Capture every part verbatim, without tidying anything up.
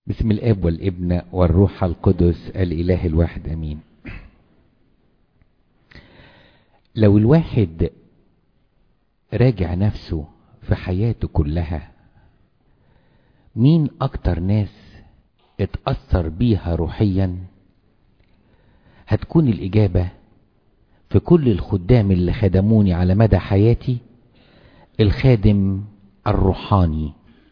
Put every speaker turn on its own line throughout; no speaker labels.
بسم الاب والابن والروح القدس الاله الواحد امين. لو الواحد راجع نفسه في حياته كلها، مين اكتر ناس اتأثر بيها روحيا؟ هتكون الاجابة في كل الخدام اللي خدموني على مدى حياتي الخادم الروحاني،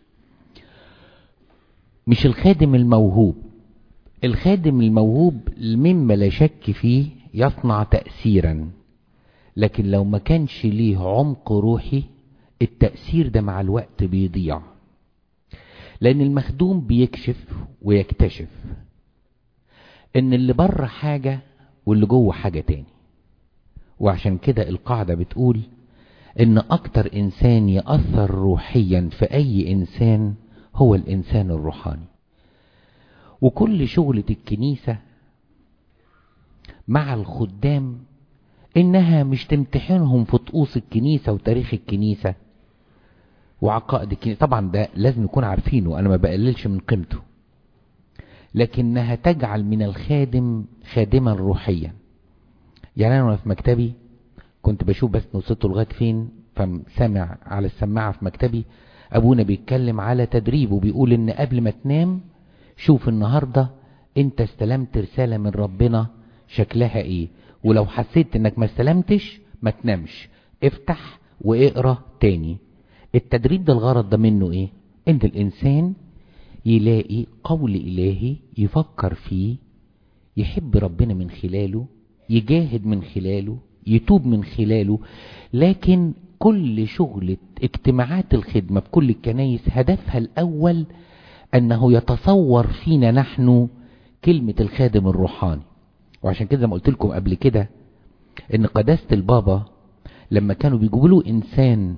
مش الخادم الموهوب. الخادم الموهوب مما لا شك فيه يصنع تأثيرا، لكن لو ما كانش ليه عمق روحي التأثير ده مع الوقت بيضيع، لأن المخدوم بيكشف ويكتشف ان اللي بره حاجة واللي جوه حاجة تاني. وعشان كده القاعدة بتقول ان اكتر انسان يأثر روحيا في اي انسان هو الانسان الروحاني. وكل شغلة الكنيسة مع الخدام انها مش تمتحنهم في طقوس الكنيسة وتاريخ الكنيسة وعقائد الكنيسة، طبعا ده لازم نكون عارفينه، انا ما بقللش من قيمته، لكنها تجعل من الخادم خادما روحيا. يعني انا في مكتبي كنت بشوف بس وصلت لغايه فين، فسمع على السماعه في مكتبي ابونا بيتكلم على تدريب وبيقول ان قبل ما تنام شوف النهارده انت استلمت رساله من ربنا شكلها ايه، ولو حسيت انك ما استلمتش ما تنامش، افتح واقرا تاني. التدريب ده الغرض ده منه ايه؟ ان الانسان يلاقي قول الهي يفكر فيه، يحب ربنا من خلاله، يجاهد من خلاله، يتوب من خلاله. لكن كل شغلة اجتماعات الخدمة في كل الكنايس هدفها الأول أنه يتصور فينا نحن كلمة الخادم الروحاني. وعشان كده ما قلت لكم قبل كده ان قداسة البابا لما كانوا بيجيبوا له إنسان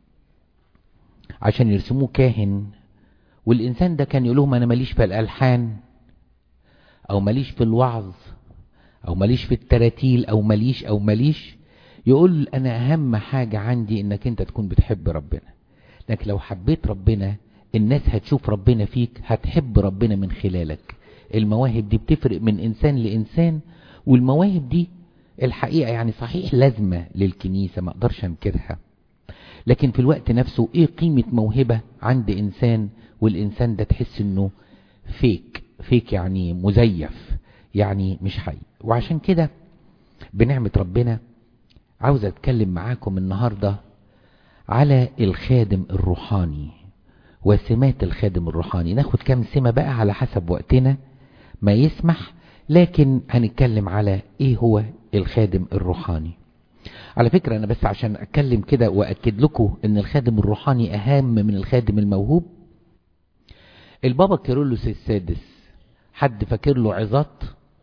عشان يرسموه كاهن، والإنسان ده كان يقول لهم أنا ماليش في الألحان أو ماليش في الوعظ أو ماليش في التراتيل أو ماليش أو ماليش يقول أنا أهم حاجة عندي إنك أنت تكون بتحب ربنا. لكن لو حبيت ربنا الناس هتشوف ربنا فيك، هتحب ربنا من خلالك. المواهب دي بتفرق من إنسان لإنسان، والمواهب دي الحقيقة يعني صحيح لازمة للكنيسة ما أقدرش أنكرها، لكن في الوقت نفسه إيه قيمة موهبة عند إنسان والإنسان ده تحس إنه فيك فيك يعني مزيف، يعني مش حي. وعشان كده بنعمة ربنا عاوز اتكلم معاكم النهاردة على الخادم الروحاني وسمات الخادم الروحاني. ناخد كام سمة بقى على حسب وقتنا ما يسمح، لكن هنتكلم على ايه هو الخادم الروحاني. على فكرة انا بس عشان اتكلم كده واكد لكم ان الخادم الروحاني اهم من الخادم الموهوب. البابا كيرلس السادس حد فاكر له عظات؟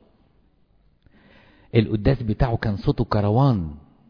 القداس بتاعه كان صوته كروان،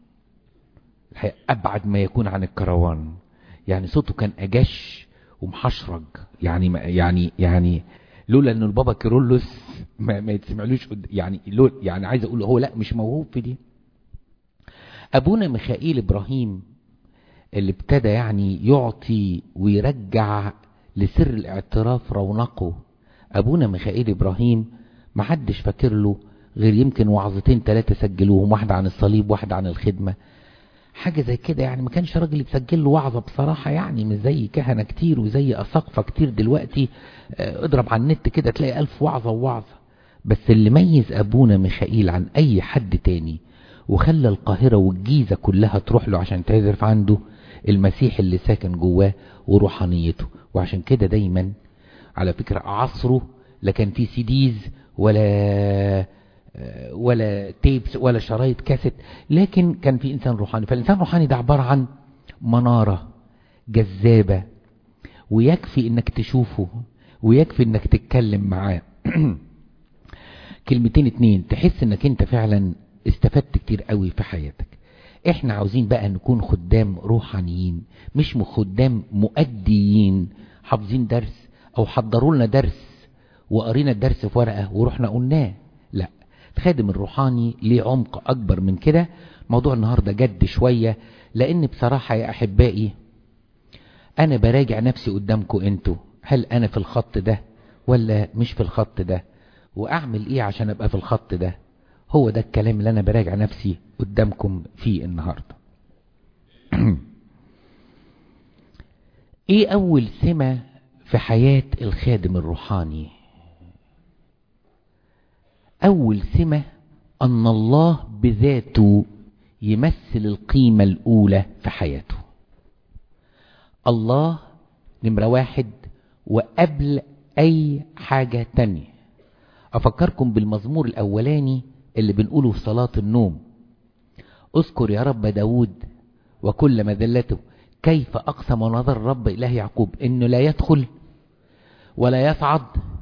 ابعد ما يكون عن الكروان، يعني صوته كان اجش ومحشرج، يعني يعني يعني لولا ان البابا كيرلس ما, ما يتسمعلوش يعني لو يعني عايز اقول هو لا مش موهوب في دي. ابونا ميخائيل ابراهيم اللي ابتدى يعني يعطي ويرجع لسر الاعتراف رونقه، ابونا ميخائيل ابراهيم ما حدش فاكر له غير يمكن وعظتين ثلاثة سجلوهم، واحدة عن الصليب واحدة عن الخدمة، حاجة زي كده. يعني ما كانش راجل يتسجل له وعظة بصراحة، يعني مش زي كهنة كتير وزي أساقفة كتير دلوقتي اضرب على النت كده تلاقي ألف وعظة ووعظة. بس اللي ميز أبونا ميخائيل عن أي حد تاني وخلى القاهرة والجيزة كلها تروح له عشان تعزف عنده المسيح اللي ساكن جواه وروحانيته. وعشان كده دايما على فكرة عصره لا كان فيه سيديز ولا ولا تيبس ولا شرايط كاسيت، لكن كان في انسان روحاني. فالانسان الروحاني ده عبارة عن منارة جذابة، ويكفي انك تشوفه ويكفي انك تتكلم معاه كلمتين اتنين تحس انك انت فعلا استفدت كتير قوي في حياتك. احنا عاوزين بقى نكون خدام روحانيين، مش خدام مؤديين حافظين درس او حضروا لنا درس وقرينا الدرس في ورقة ورحنا قلناه. لا، الخادم الروحاني ليه عمق اكبر من كده. موضوع النهاردة جد شوية، لان بصراحة يا احبائي انا براجع نفسي قدامكم انتوا، هل انا في الخط ده ولا مش في الخط ده، واعمل ايه عشان ابقى في الخط ده. هو ده الكلام اللي انا براجع نفسي قدامكم فيه النهاردة. ايه اول سمة في حياة الخادم الروحاني؟ اول سمة ان الله بذاته يمثل القيمة الاولى في حياته. الله نمرة واحد وقبل اي حاجة تانية. افكركم بالمزمور الاولاني اللي بنقوله في صلاة النوم: اذكر يا رب داود وكل مذلته، كيف اقسم ونظر رب اله يعقوب انه لا يدخل ولا يصعد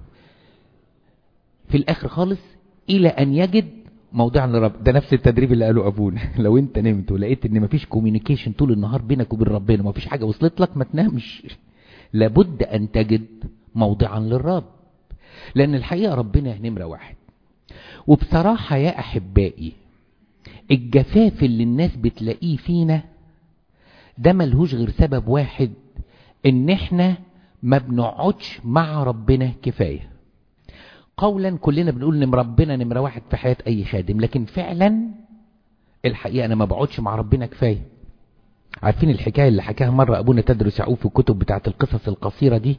في الاخر خالص الى ان يجد موضع للرب. ده نفس التدريب اللي قاله ابونا. لو انت نمت ولقيت ان مفيش كوميونيكيشن طول النهار بينك وبين ربنا، مفيش حاجة وصلت لك، ما تنامش. لابد ان تجد موضعا للرب، لان الحقيقة ربنا نمرة واحد. وبصراحة يا احبائي، الجفاف اللي الناس بتلاقيه فينا ده ملهوش غير سبب واحد، ان احنا ما بنقعدش مع ربنا كفاية. قولا كلنا بنقول ان ربنا نمرة واحد في حياة اي خادم، لكن فعلا الحقيقة انا ما بقعدش مع ربنا كفاية. عارفين الحكاية اللي حكاها مرة ابونا تدرس يعقوب في الكتب بتاعت القصص القصيرة دي؟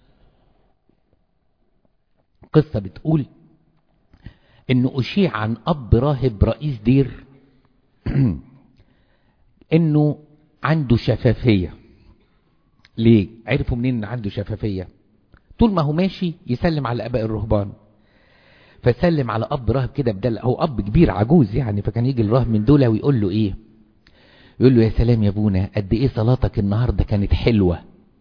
قصة بتقول انه اشيع عن اب راهب رئيس دير انه عنده شفافية. ليه عرفوا منين ان عنده شفافية؟ طول ما هو ماشي يسلم على اباء الرهبان، فسلم على اب راهب كده بدل، هو اب كبير عجوز يعني، فكان يجي الراهب من دول ويقول له ايه، يقول له يا سلام يا ابونا قد ايه صلاتك النهاردة كانت حلوة،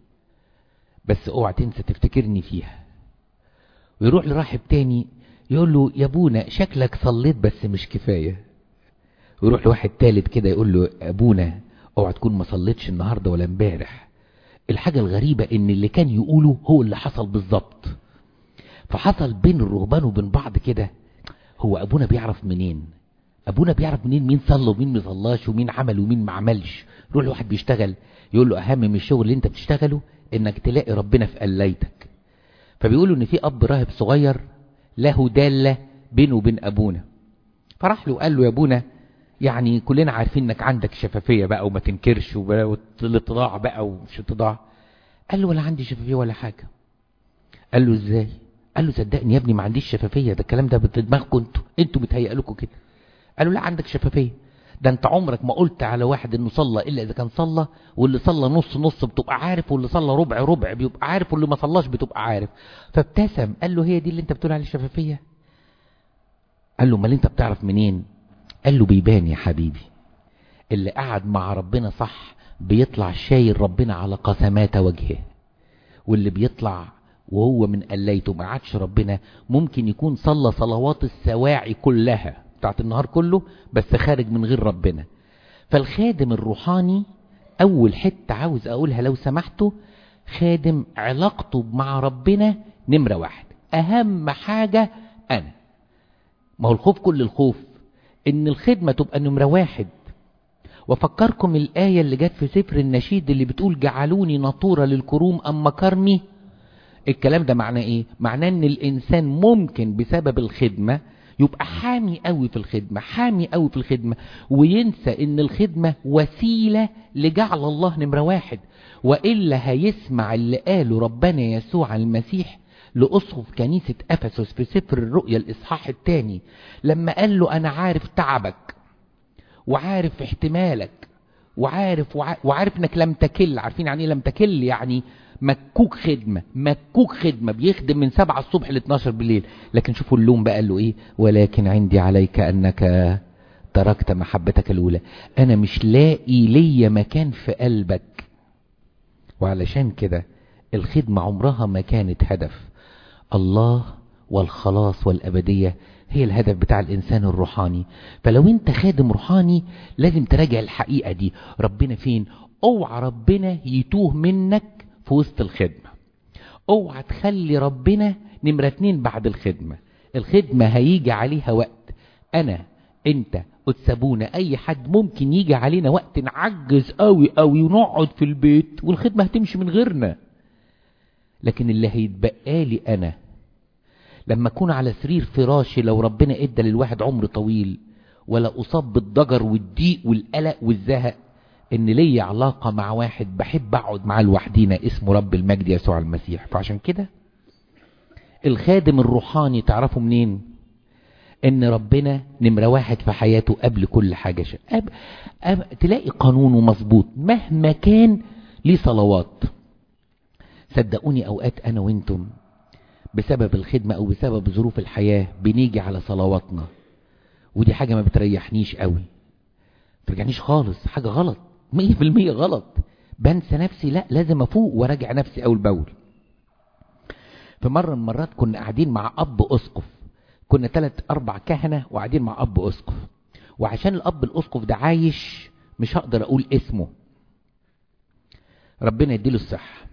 بس اوعى تنسى تفتكرني فيها. ويروح لراهب تاني يقول له يا ابونا شكلك صليت بس مش كفاية. ويروح لواحد تالت كده يقول له ابونا اوعى تكون ما صليتش النهاردة ولا امبارح. الحاجة الغريبة ان اللي كان يقوله هو اللي حصل بالظبط. فحصل بين الرهبان وبين بعض كده، هو ابونا بيعرف منين؟ ابونا بيعرف منين مين صلى ومين ما صلاش ومين عمل ومين ما عملش؟ يروح لواحد بيشتغل يقول له اهم من الشغل اللي انت بتشتغله انك تلاقي ربنا في قلايتك. فبيقولوا ان في اب راهب صغير له دالة بينه وبين ابونا، فراح له قال له يا ابونا يعني كلنا عارفين انك عندك شفافية بقى وما تنكرش والاتضاع بقى ومش اتضاع. قال له ولا عندي شفافية ولا حاجة. قال له ازاي؟ قال له صدقني يا ابني ما عنديش شفافية، ده الكلام ده بدماغكم انتوا انتوا بتهيأ لكم كده. قال له لا عندك شفافية، ده انت عمرك ما قلت على واحد انه صلى الا اذا كان صلى، واللي صلى نص نص بتبقى عارف، واللي صلى ربع ربع بيبقى عارف، واللي ما صلاش بتبقى عارف. فابتسم قال له هي دي اللي انت بتقول عليه شفافية؟ قال له امال انت بتعرف منين؟ قال له بيبان يا حبيبي، اللي قعد مع ربنا صح بيطلع شايل ربنا على قسمات وجهه، واللي بيطلع وهو من قليته ما قعدش ربنا ممكن يكون صلى صلوات السواعي كلها بتاعت النهار كله بس خارج من غير ربنا. فالخادم الروحاني اول حتة عاوز اقولها لو سمحتوا، خادم علاقته مع ربنا نمرة واحد، اهم حاجة. انا ما هو الخوف كل الخوف ان الخدمة تبقى نمرة واحد. وفكركم الآية اللي جت في سفر النشيد اللي بتقول جعلوني نطورة للكروم أما كرمي. الكلام ده معناه ايه؟ معناه ان الانسان ممكن بسبب الخدمة يبقى حامي قوي في الخدمة، حامي قوي في الخدمة، وينسى ان الخدمة وسيلة لجعل الله نمرة واحد. وإلا هيسمع اللي قاله ربنا يسوع المسيح لأسقف كنيسة أفسس في سفر الرؤيا الإصحاح الثاني، لما قال له أنا عارف تعبك وعارف احتمالك وعارف وعارف انك لم تكل. عارفين يعني ايه لم تكل؟ يعني مكوك خدمة، مكوك خدمة، بيخدم من سبعة الصبح ل اتناشر بالليل. لكن شوفوا اللوم بقى قال له ايه؟ ولكن عندي عليك انك تركت محبتك الاولى. انا مش لاقي ليا مكان في قلبك. وعلشان كده الخدمة عمرها ما كانت هدف. الله والخلاص والأبدية هي الهدف بتاع الإنسان الروحاني. فلو انت خادم روحاني لازم تراجع الحقيقة دي، ربنا فين؟ اوعى ربنا يتوه منك في وسط الخدمة. اوعى تخلي ربنا نمرة اتنين بعد الخدمة. الخدمة هيجي عليها وقت، انا انت وتسابونا اي حد ممكن يجي علينا وقت نعجز قوي قوي ونقعد في البيت والخدمة هتمشي من غيرنا. لكن اللي هيتبقى لي انا لما اكون على سرير فراشي لو ربنا ادى للواحد عمر طويل ولا اصاب بالضجر والضيق والقلق والزهق، ان لي علاقة مع واحد بحب اقعد معاه لوحدينا اسمه رب المجد يسوع المسيح. فعشان كده الخادم الروحاني تعرفوا منين؟ ان ربنا نمرة واحد في حياته قبل كل حاجة. شيء أب... أب... تلاقي قانونه مظبوط مهما كان ليه صلوات. صدقوني اوقات انا وانتم بسبب الخدمة او بسبب ظروف الحياة بنيجي على صلواتنا، ودي حاجة ما بتريحنيش قوي، بترجعنيش خالص، حاجة غلط مية في المية غلط. بنسى نفسي، لا لازم افوق وراجع نفسي اول باول. في مرة من المرات كنا قاعدين مع اب اسقف، كنا ثلاث اربع كهنة وقاعدين مع اب اسقف، وعشان الاب الاسقف ده عايش مش هقدر اقول اسمه، ربنا يديله الصحة.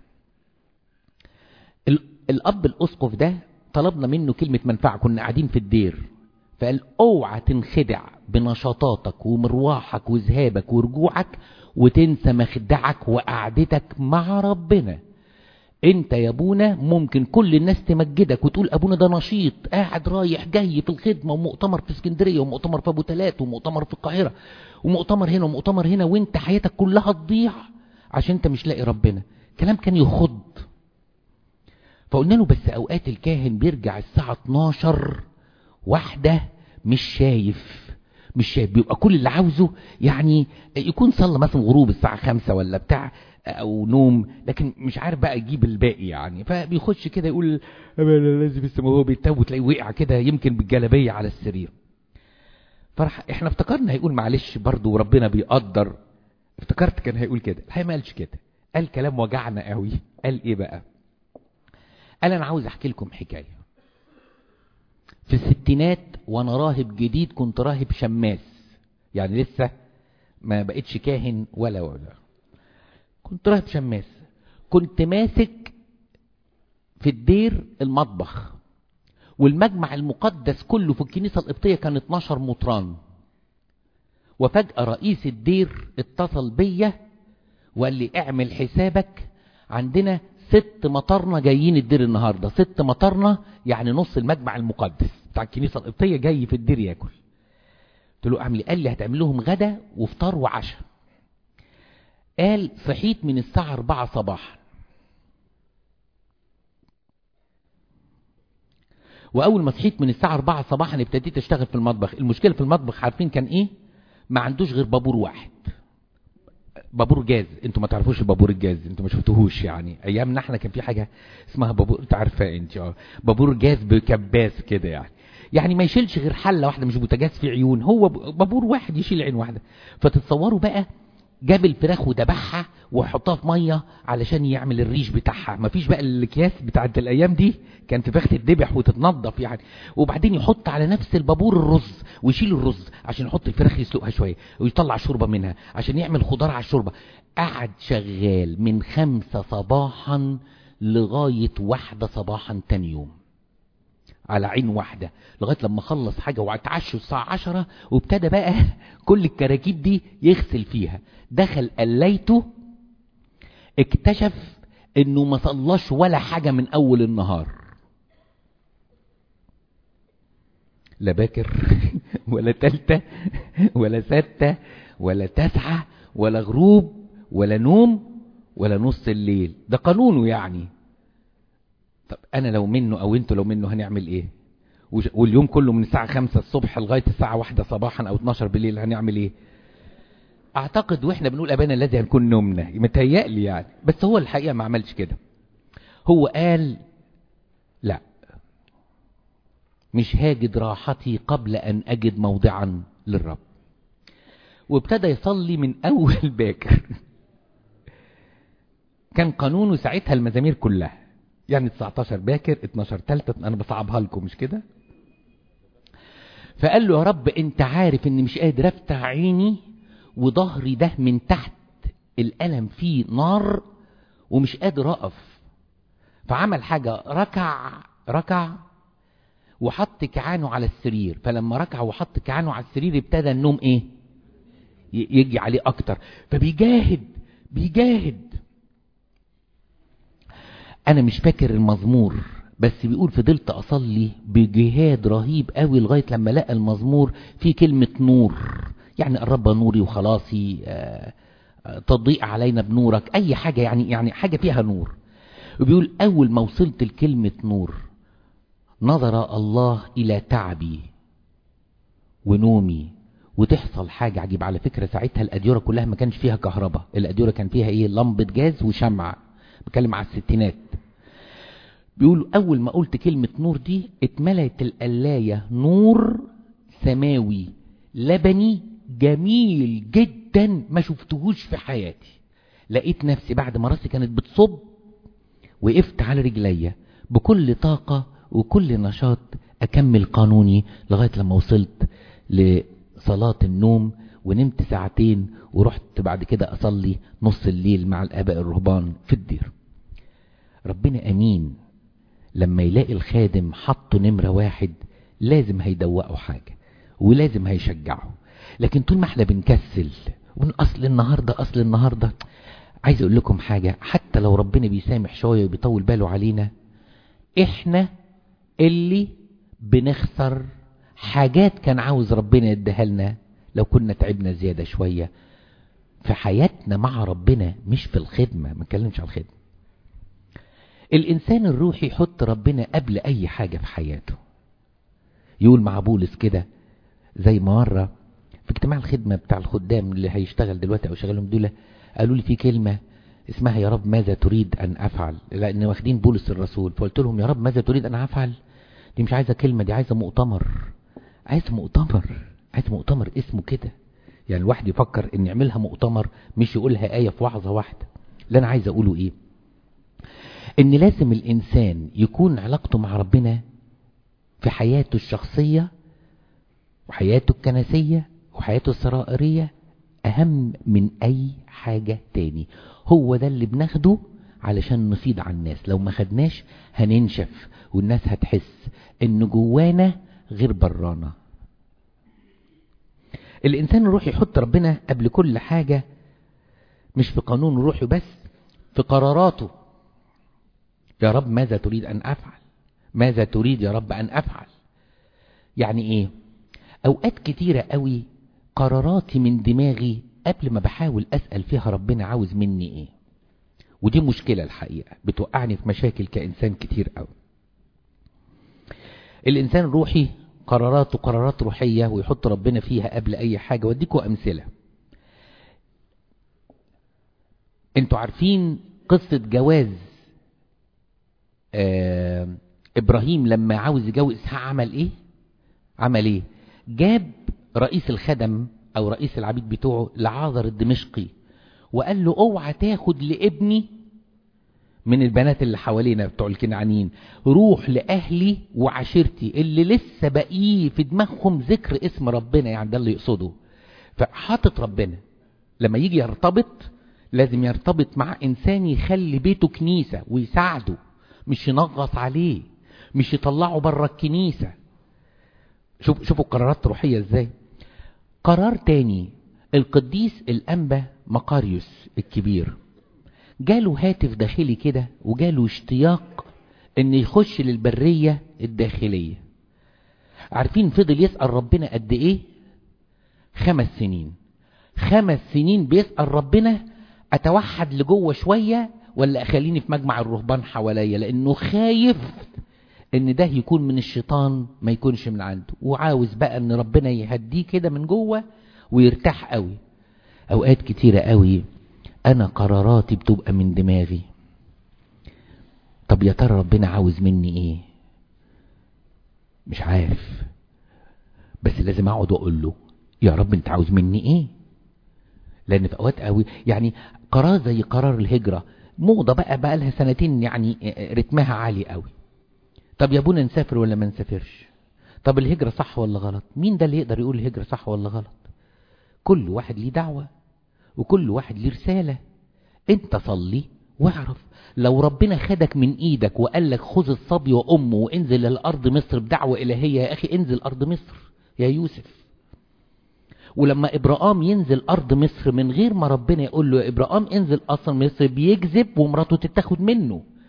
الاب الاسقف ده طلبنا منه كلمة منفعة، كنا قاعدين في الدير، فقال اوعى تنخدع بنشاطاتك ومرواحك وذهابك ورجوعك وتنسى مخدعك وقعدتك مع ربنا. انت يا ابونا ممكن كل الناس تمجدك وتقول ابونا ده نشيط قاعد رايح جاي في الخدمة، ومؤتمر في اسكندرية ومؤتمر في ابو تلات ومؤتمر في القاهرة ومؤتمر هنا ومؤتمر هنا، وانت حياتك كلها تضيع عشان انت مش لاقي ربنا. كلام كان يخض. فقلنا له بس اوقات الكاهن بيرجع الساعة اتناشر واحدة مش شايف مش شايف بيبقى كل اللي عاوزه يعني يكون صلى مثلا غروب الساعة خمسة ولا بتاع او نوم، لكن مش عارف بقى يجيب الباقي يعني. فبيخش كده يقول انا لازم اسمه، وهو بيتوب تلاقيه وقع كده يمكن بالجلابية على السرير. فرح احنا افتكرنا هيقول معلش برضو ربنا بيقدر، افتكرت كان هيقول كده، الحقيقة ما قالش كده، قال كلام وجعنا قوي. قال ايه بقى؟ قال انا عاوز احكي لكم حكاية. في الستينات وانا راهب جديد، كنت راهب شماس يعني لسه ما بقتش كاهن ولا ولا كنت راهب شماس. كنت ماسك في الدير المطبخ، والمجمع المقدس كله في الكنيسة القبطية كان اتناشر مطران. وفجأة رئيس الدير اتصل بيا وقال لي اعمل حسابك عندنا ست مطرنا جايين الدير النهاردة. ست مطرنا يعني نص المجمع المقدس بتاع الكنيسة القبطية جاي في الدير ياكل. قلت له اعمل. قال لي هتعمل لهم غدا وفطار وعشاء. قال صحيت من الساعة اربعة صباحا، واول ما صحيت من الساعة اربعة صباحا ابتديت اشتغل في المطبخ. المشكلة في المطبخ عارفين كان ايه؟ ما عندوش غير بابور واحد، بابور جاز. انتوا ما تعرفوش البابور الجاز، انتوا ما شفتوهوش يعني. ايامنا احنا كان في حاجة اسمها بابور، انت عارفاه انت اه بابور جاز بكباس كده يعني يعني ما يشيلش غير حلة واحدة، مش بوتاجاز في عيون، هو بابور واحد يشيل عين واحدة. فتتصوروا بقى جاب الفراخ وذبحها وحطها في ميه علشان يعمل الريش بتاعها. مفيش بقى الاكياس بتاعت الايام دي، كانت فراخ تتذبح وتتنضف يعني. وبعدين يحط على نفس البابور الرز ويشيل الرز عشان يحط الفراخ يسلقها شويه ويطلع شوربه منها عشان يعمل خضار على الشوربه. قعد شغال من خمسة صباحا لغايه واحدة صباحا تاني يوم على عين واحدة، لغاية لما خلص حاجة واتعشوا الساعة عشرة. وابتدى بقى كل الكراكيب دي يغسل فيها. دخل قليته اكتشف انه ما صلاش ولا حاجة من اول النهار، لا باكر ولا تالتة ولا ستة ولا تسعة ولا غروب ولا نوم ولا نص الليل. ده قانونه يعني. طب انا لو منه او انتوا لو منه هنعمل ايه؟ واليوم كله من الساعة خمسة الصبح لغاية الساعة واحدة صباحا او اتناشر بالليل هنعمل ايه؟ اعتقد واحنا بنقول ابانا الذي هنكون نومنا، متهيألي يعني. بس هو الحقيقة ما عملش كده. هو قال لا، مش هاجد راحتي قبل ان اجد موضعا للرب. وابتدى يصلي من اول باكر. كان قانونه ساعتها المزامير كلها يعني تسعتاشر باكر اتناشر تالتة، انا بصعبها لكم مش كده. فقال له يا رب انت عارف اني مش قادر افتح عيني وظهري ده من تحت الألم فيه نار ومش قادر اقف. فعمل حاجة، ركع ركع وحط كعانه على السرير. فلما ركع وحط كعانه على السرير ابتدى النوم ايه يجي عليه اكتر. فبيجاهد بيجاهد. انا مش فاكر المزمور بس بيقول فضلت اصلي بجهاد رهيب قوي لغاية لما لقى المزمور فيه كلمة نور، يعني قرب نوري وخلاصي، آه تضيء علينا بنورك، اي حاجة يعني يعني حاجة فيها نور. وبيقول اول ما وصلت لكلمة نور نظر الله الى تعبي ونومي، وتحصل حاجة عجيبة. على فكرة ساعتها الأديرة كلها ما كانش فيها كهرباء، الأديرة كان فيها ايه، لمبة جاز وشمعة، بتكلم على الستينات. بيقولوا اول ما قلت كلمة نور دي اتملت القلاية نور سماوي لبني جميل جدا ما شفتهوش في حياتي. لقيت نفسي بعد ما راسي كانت بتصب وقفت على رجليا بكل طاقة وكل نشاط اكمل قانوني لغاية لما وصلت لصلاة النوم، ونمت ساعتين ورحت بعد كده اصلي نص الليل مع الاباء الرهبان في الدير. ربنا امين، لما يلاقي الخادم حطه نمرة واحد لازم هيدوقه حاجة ولازم هيشجعه. لكن طول ما احنا بنكسل ونقول اصل النهاردة اصل النهاردة، عايز اقول لكم حاجة، حتى لو ربنا بيسامح شوية وبيطول باله علينا، احنا اللي بنخسر حاجات كان عاوز ربنا يديها لنا لو كنا تعبنا زيادة شوية في حياتنا مع ربنا، مش في الخدمة. ما نتكلمش على الخدمة. الإنسان الروحي يحط ربنا قبل أي حاجة في حياته. يقول مع بولس كده، زي ما مرة في اجتماع الخدمة بتاع الخدام اللي هيشتغل دلوقتي أو شغالهم دول، قالوا لي في كلمة اسمها يا رب ماذا تريد أن أفعل، لأن واخدين بولس الرسول. فقلت لهم يا رب ماذا تريد أن أفعل دي مش عايزة كلمة، دي عايزة مؤتمر، عايزة مؤتمر، عايزة مؤتمر اسمه كده. يعني الواحد يفكر ان يعملها مؤتمر، مش يقولها آية في وعظة واحدة. اللي أنا عايز أقوله إيه، ان لازم الانسان يكون علاقته مع ربنا في حياته الشخصية وحياته الكنسية وحياته السرائرية اهم من اي حاجة تاني. هو ده اللي بناخده علشان نفيض على الناس. لو ما خدناش هننشف والناس هتحس ان جوانا غير برانا. الانسان الروحي يحط ربنا قبل كل حاجة، مش في قانون روحي بس، في قراراته. يا رب ماذا تريد أن أفعل، ماذا تريد يا رب أن أفعل. يعني إيه؟ أوقات كتيرة قوي قراراتي من دماغي قبل ما بحاول أسأل فيها ربنا عاوز مني إيه، ودي مشكلة الحقيقة بتوقعني في مشاكل كإنسان كتير قوي. الإنسان الروحي قراراته قرارات روحية ويحط ربنا فيها قبل أي حاجة. وديكوا أمثلة. انتوا عارفين قصة جواز آه إبراهيم لما عاوز يجوز إسحاق عمل إيه؟ عمل إيه؟ جاب رئيس الخدم أو رئيس العبيد بتوعه لعازر الدمشقي وقال له اوعى تاخد لابني من البنات اللي حوالينا بتوع الكنعانيين، روح لأهلي وعشيرتي اللي لسه بقيه في دماغهم ذكر اسم ربنا، يعني ده اللي يقصده. فحاطط ربنا لما يجي يرتبط لازم يرتبط مع إنسان يخلي بيته كنيسة ويساعده، مش ينغص عليه، مش يطلعه بره الكنيسة. شوف شوفوا القرارات روحية ازاي. قرار تاني، القديس الأنبا مقاريوس الكبير جاله هاتف داخلي كده وجاله اشتياق ان يخش للبرية الداخلية. عارفين فضل يسأل ربنا قد ايه؟ خمس سنين. خمس سنين بيسأل ربنا اتوحد لجوه شوية ولا اخليني في مجمع الرهبان حواليا، لانه خايف ان ده يكون من الشيطان ما يكونش من عنده، وعاوز بقى ان ربنا يهديه كده من جوه ويرتاح قوي. اوقات كتيرة قوي انا قراراتي بتبقى من دماغي. طب يا ترى ربنا عاوز مني ايه؟ مش عارف، بس لازم اقعد واقول له يا رب انت عاوز مني ايه. لان في اوقات قوي يعني قرار زي قرار الهجرة موضة بقى بقى لها سنتين، يعني رتمها عالي قوي. طب يا ابونا نسافر ولا ما نسافرش؟ طب الهجرة صح ولا غلط؟ مين ده اللي يقدر يقول الهجرة صح ولا غلط؟ كل واحد ليه دعوة وكل واحد ليه رسالة. انت صلي واعرف. لو ربنا خدك من ايدك وقال لك خذ الصبي وامه وانزل للارض مصر بدعوة الهية، يا اخي انزل ارض مصر يا يوسف. ولما ابراهام ينزل ارض مصر من غير ما ربنا يقول له يا ابراهام انزل اصلا مصر، بيكذب ومراته تتاخد منه.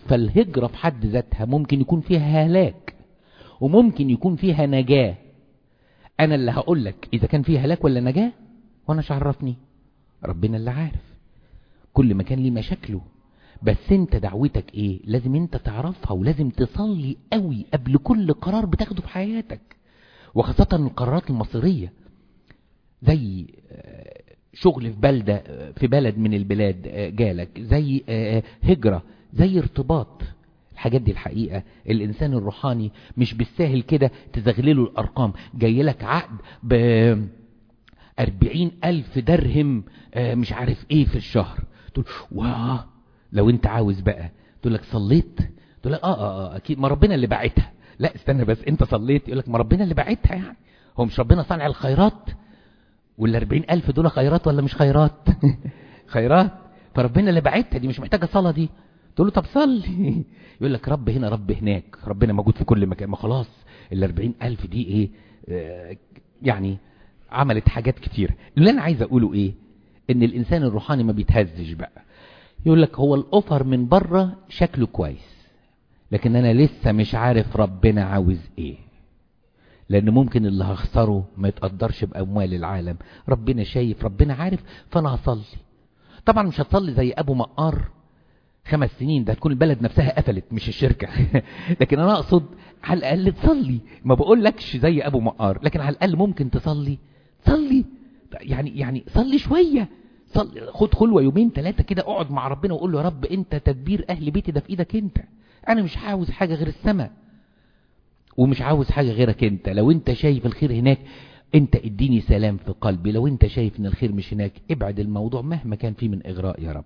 فالهجرة في حد ذاتها ممكن يكون فيها هلاك وممكن يكون فيها نجاة. انا اللي هقول لك اذا كان فيها هلاك ولا نجاة، وانا مش عرفني، ربنا اللي عارف. كل مكان ليه مشاكله، بس انت دعوتك ايه؟ لازم انت تعرفها، ولازم تصلي قوي قبل كل قرار بتاخده في حياتك، وخاصة القرارات المصيرية زي شغل في بلدة في بلد من البلاد جالك، زي هجرة، زي ارتباط. الحاجات دي الحقيقة الإنسان الروحاني مش بالساهل كده تزغلله الأرقام. جاي لك عقد ب أربعين ألف درهم مش عارف ايه في الشهر، تقول واه لو انت عاوز بقى. تقول لك صليت؟ تقول لك اه اه اه اكيد، ما ربنا اللي باعتها. لا استنى بس، انت صليت؟ يقول لك ما ربنا اللي باعتها. يعني هو مش ربنا صانع الخيرات؟ وال أربعين ألف دول خيرات ولا مش خيرات؟ خيرات. فربنا اللي باعتها، دي مش محتاجة صلاة دي. تقول له طب صلي. يقول لك رب هنا رب هناك، ربنا موجود في كل مكان. ما خلاص ال أربعين ألف دي ايه آه يعني عملت حاجات كتير. اللي انا عايز اقوله ايه؟ ان الانسان الروحاني ما بيتهزش بقى. يقول لك هو الاوفر من بره شكله كويس، لكن انا لسه مش عارف ربنا عاوز ايه، لان ممكن اللي هخسره ما يتقدرش باموال العالم. ربنا شايف، ربنا عارف، فانا هصلي. طبعا مش هتصلي زي ابو مقار خمس سنين، ده تكون البلد نفسها قفلت مش الشركة. لكن انا اقصد على الاقل تصلي. ما بقولكش زي ابو مقار، لكن على الاقل ممكن تصلي. صلي يعني يعني صلي شوية. صلي، خد خلوة يومين ثلاثة كده، اقعد مع ربنا وقول له يا رب انت تدبير اهل بيتي ده في ايدك انت. انا مش عاوز حاجة غير السماء، ومش عاوز حاجة غيرك انت. لو انت شايف الخير هناك انت اديني سلام في قلبي، لو انت شايف ان الخير مش هناك ابعد الموضوع مهما كان فيه من اغراء يا رب.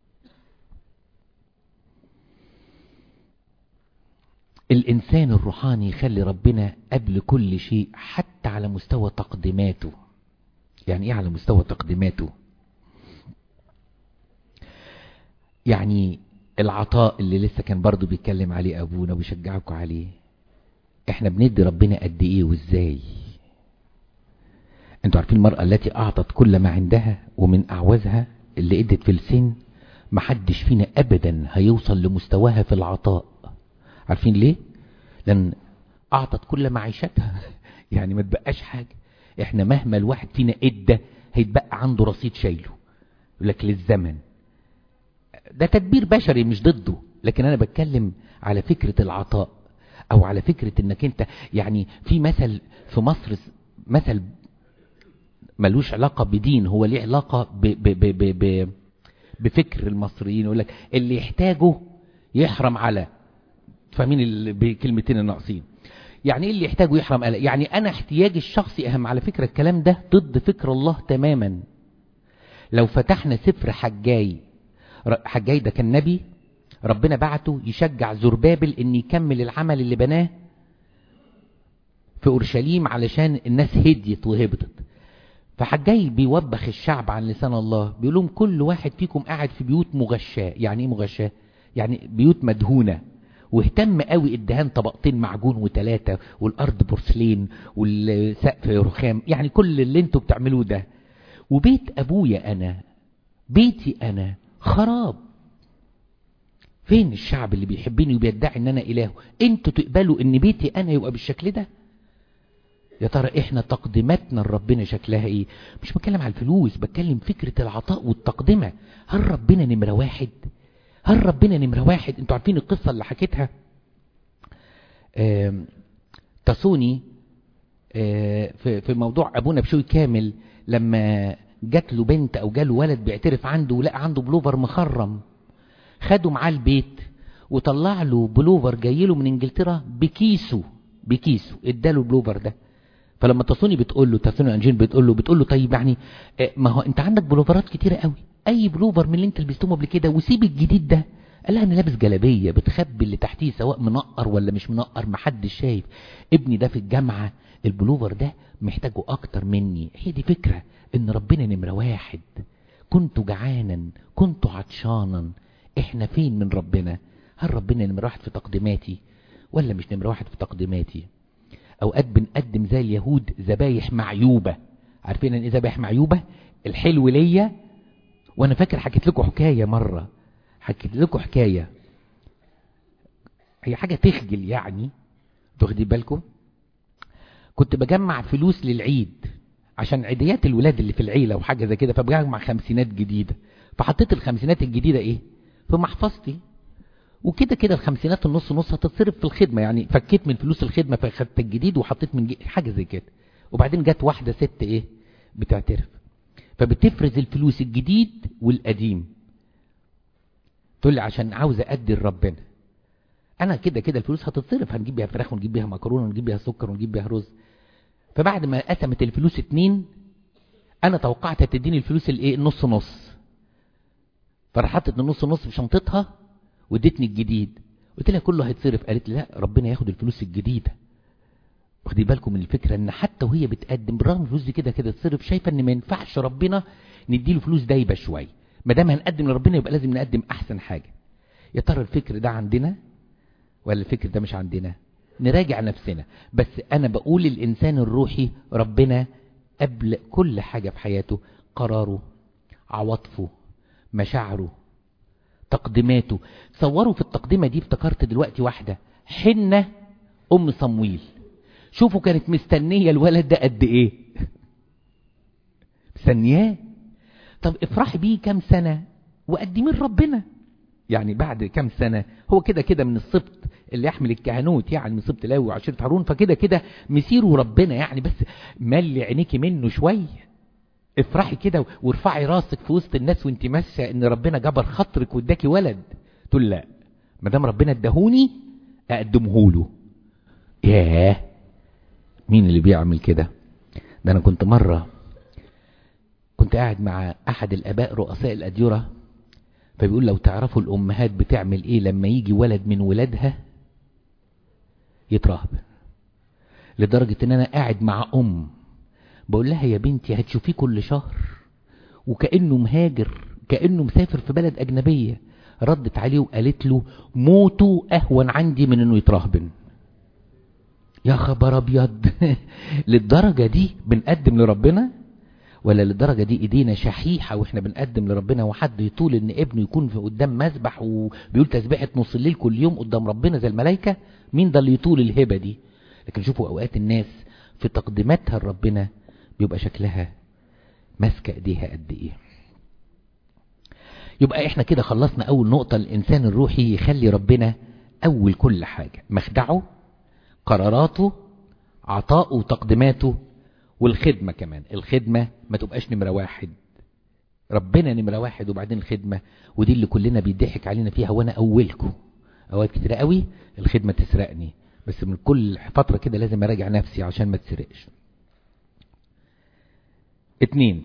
الانسان الروحاني يخلي ربنا قبل كل شيء، حتى على مستوى تقديماته. يعني ايه على مستوى تقديماته؟ يعني العطاء اللي لسه كان برضو بيتكلم عليه ابونا ويشجعكم عليه. احنا بندي ربنا قد ايه وازاي؟ انتوا عارفين المرأة التي اعطت كل ما عندها ومن اعوازها، اللي ادت في السن، محدش فينا ابدا هيوصل لمستواها في العطاء. عارفين ليه؟ لان اعطت كل معيشتها. يعني ما تبقاش حاجة. احنا مهما الواحد فينا ادى هيتبقى عنده رصيد شايله، يقول لك للزمن. ده تدبير بشري مش ضده، لكن انا بتكلم على فكرة العطاء، او على فكرة انك انت يعني في مثل في مصر، مثل ملوش علاقة بدين، هو ليه علاقة ب ب ب ب ب بفكر المصريين. يقول لك اللي يحتاجه يحرم على، فاهمين بكلمتين الناقصين؟ يعني ايه اللي يحتاجه يحرم على؟ يعني انا احتياجي الشخصي اهم. على فكرة الكلام ده ضد فكر الله تماما. لو فتحنا سفر حجاي، حجاي ده كان نبي ربنا بعته يشجع زربابل ان يكمل العمل اللي بناه في اورشليم علشان الناس هديت وهبطت. فحجاي بيوبخ الشعب عن لسان الله، بيقول لهم كل واحد فيكم قاعد في بيوت مغشاة. يعني ايه مغشاة؟ يعني بيوت مدهونة، واهتم قوي الدهان طبقتين معجون وثلاثة، والارض بورسلين، والسقف رخام، يعني كل اللي انتوا بتعملوه ده. وبيت ابويا انا، بيتي انا خراب. فين الشعب اللي بيحبني وبيدعي ان انا اله؟ انتوا تقبلوا ان بيتي انا يبقى بالشكل ده؟ يا ترى احنا تقديماتنا لربنا شكلها ايه؟ مش بتكلم على الفلوس، بتكلم فكرة العطاء والتقدمة. هل ربنا نمرة واحد؟ هل ربنا نمرة واحد؟ انتوا عارفين القصة اللي حكيتها تصوني في في موضوع ابونا بشوي كامل، لما جات له بنت او جاله ولد بيعترف عنده ولقى عنده بلوفر مخرم، خده معاه البيت وطلع له بلوفر جاي له من انجلترا بكيسه بكيسه اداله البلوفر ده. فلما تصوني بتقول له، تصوني انجين بتقول له بتقول له طيب يعني ما هو انت عندك بلوفرات كتيره قوي، اي بلوفر من اللي انت لبستهم قبل كده وسيب الجديد ده. قال لها انا لابس جلابيه بتخبي اللي تحتيه سواء منقر ولا مش منقر، محدش شايف. ابني ده في الجامعه البلوفر ده محتاجه اكتر مني. هي دي فكره ان ربنا نمره واحد. كنت جعانا، كنت عطشانا. احنا فين من ربنا؟ هل ربنا نمره واحد في تقديماتي ولا مش نمره واحد في تقديماتي؟ اوقات بنقدم زي اليهود ذبايح معيوبه. عارفين ان ايه ذبايح معيوبه؟ الحلو ليا. وانا فاكر حكيت لكم حكايه مره، حكيت لكم حكايه هي حاجة تخجل يعني. تاخدي بالكم؟ كنت بجمع فلوس للعيد عشان عيديات الولاد اللي في العيلة وحاجة زي كده، فبجمع خمسينات جديدة، فحطيت الخمسينات الجديدة ايه في محفظتي، وكده كده الخمسينات النص نص هتتصرف في الخدمة، يعني فكيت من فلوس الخدمة فاخدت الجديد وحطيت من حاجة زي كده. وبعدين جت واحدة ست ايه بتعترف، فبتفرز الفلوس الجديد والقديم، تقول لي عشان عاوز ادي لربنا. انا كده كده الفلوس هتتصرف، هنجيب بيها فراخ ونجيب بيها مكرونه ونجيب بيها سكر ونجيب بيها رز. فبعد ما قسمت الفلوس اتنين، انا توقعت هتديني الفلوس الايه النص نص، فرحت النص نص في شنطتها وادتني الجديد. قلت لها كله هيتصرف. قالت لي لا، ربنا ياخد الفلوس الجديده. واخدي بالكم من الفكره ان حتى وهي بتقدم بالرغم الفلوس دي كده كده تصرف، شايفه ان ما ينفعش ربنا نديله فلوس دايبه شويه، ما دام هنقدم لربنا يبقى لازم نقدم احسن حاجه. يا ترى الفكر ده عندنا ولا الفكر ده مش عندنا؟ نراجع نفسنا. بس انا بقول الانسان الروحي ربنا قبل كل حاجه في حياته، قراره، عواطفه، مشاعره، تقديماته. تصوروا في التقديمه دي افتكرت دلوقتي واحده، حنة ام صمويل. شوفوا كانت مستنيه الولد ده قد ايه، مستنياه. طب افرحي بيه كام سنه وقدميه لربنا، يعني بعد كام سنه هو كده كده من السبط اللي يحمل الكهنوت، يعني من سبط لاوي وعشيره هارون، فكده كده مسيره ربنا يعني، بس ملي عينيكي منه شويه. افرحي كده وارفعي راسك في وسط الناس وانت ماشيه ان ربنا جبر خاطرك واداكي ولد. تقول لا، ما دام ربنا اداهوني اقدمه له. ياه، مين اللي بيعمل كده؟ ده انا كنت مره كنت قاعد مع احد الاباء رؤساء الاديره، فبيقول لو تعرفوا الامهات بتعمل ايه لما يجي ولد من ولادها يترهب، لدرجه ان انا قاعد مع ام بقول لها يا بنتي هتشوفيه كل شهر وكأنه مهاجر، كأنه مسافر في بلد أجنبية. ردت عليه وقالت له موته أهون عندي من أنه يترهبن. يا خبر أبيض للدرجة دي بنقدم لربنا؟ ولا للدرجة دي إيدينا شحيحة وإحنا بنقدم لربنا، وحد يطول إن ابنه يكون في قدام مذبح وبيقول تسبيحة نص الليل كل يوم قدام ربنا زي الملائكة؟ مين ده اللي يطول الهبة دي؟ لكن شوفوا أوقات الناس في تقديماتها لربنا بيبقى شكلها ماسكه ايديها قد ايه. يبقى احنا كده خلصنا اول نقطه، الانسان الروحي يخلي ربنا اول كل حاجه، مخدعه، قراراته، عطاؤه وتقديماته، والخدمه كمان. الخدمه ما تبقاش نمره واحد، ربنا نمره واحد وبعدين الخدمه. ودي اللي كلنا بيضحك علينا فيها، وانا اولكم اوقات كتير قوي الخدمه تسرقني، بس من كل فتره كده لازم اراجع نفسي عشان ما تسرقش. اتنين،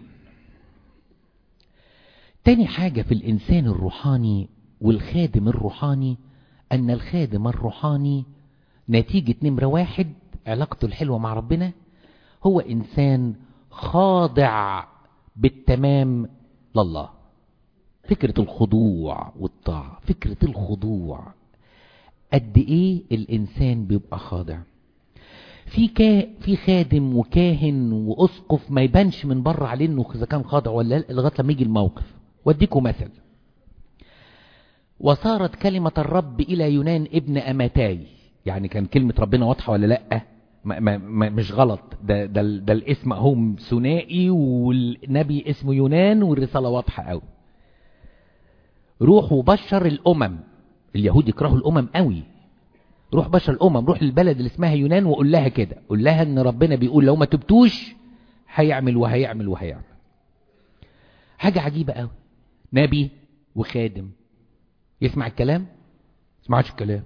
تاني حاجة في الإنسان الروحاني والخادم الروحاني، أن الخادم الروحاني نتيجة نمرة واحد علاقته الحلوة مع ربنا هو إنسان خاضع بالتمام لله. فكرة الخضوع والطاعة، فكرة الخضوع، قد إيه الإنسان بيبقى خاضع. في كا في خادم وكاهن واسقف ما يبانش من بره عليه انه اذا كان خاضع ولا لا لغايه لما يجي الموقف. واديكم مثل، وصارت كلمه الرب الى يونان ابن امتاي، يعني كان كلمه ربنا واضحه ولا لا؟ ما ما ما مش غلط، ده ده, ده الاسم اهو ثنائي والنبي اسمه يونان والرساله واضحه قوي. روح وبشر الامم، اليهود يكرهوا الامم قوي، روح بشر الامم، روح للبلد اللي اسمها يونان وقول لها كده، قول لها ان ربنا بيقول لو ما تبتوش هيعمل وهيعمل وهيعمل. حاجه عجيبه قوي، نبي وخادم يسمع الكلام؟ يسمعش الكلام،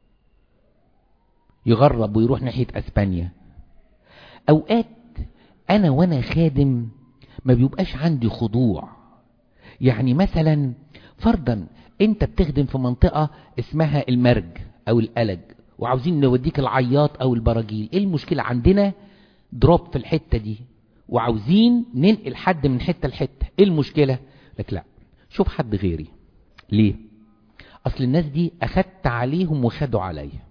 يغرب ويروح ناحيه اسبانيا. اوقات انا وانا خادم ما بيبقاش عندي خضوع. يعني مثلا فرضا انت بتخدم في منطقه اسمها المرج او القلج وعاوزين نوديك العياط او البراجيل، ايه المشكله؟ عندنا دروب في الحته دي وعاوزين ننقل حد من حته لحته، ايه المشكله؟ لك لا، شوف حد غيري. ليه؟ اصل الناس دي اخدت عليهم وخدوا عليا.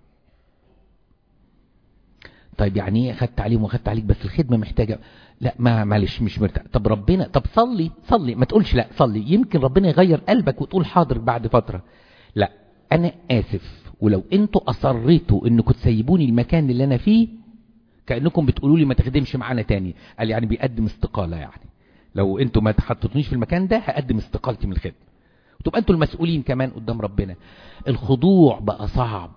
طيب يعني ايه اخدت عليهم واخدت عليك؟ بس الخدمه محتاجه. لا ما معلش مش مرتاح. طب ربنا، طب صلي صلي، ما تقولش لا صلي، يمكن ربنا يغير قلبك وتقول حاضر بعد فتره. لا، انا اسف، ولو انتوا اصريتوا انكم تسيبوني المكان اللي انا فيه كأنكم بتقولوا لي ما تخدمش معانا تاني. قال يعني بيقدم استقالة، يعني لو انتوا ما تحطونيش في المكان ده هقدم استقالتي من الخدمة، وتبقى انتوا المسؤولين كمان قدام ربنا. الخضوع بقى صعب،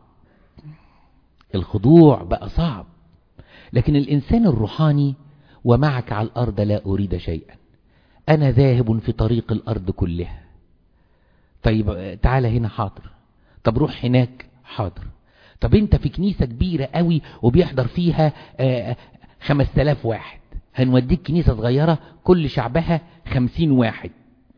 الخضوع بقى صعب. لكن الانسان الروحاني ومعك على الارض لا اريد شيئا، انا ذاهب في طريق الارض كلها. طيب تعالى هنا، حاضر. طب روح هناك، حاضر. طب انت في كنيسة كبيرة قوي وبيحضر فيها خمس تلاف واحد، هنوديك كنيسة صغيرة كل شعبها خمسين واحد.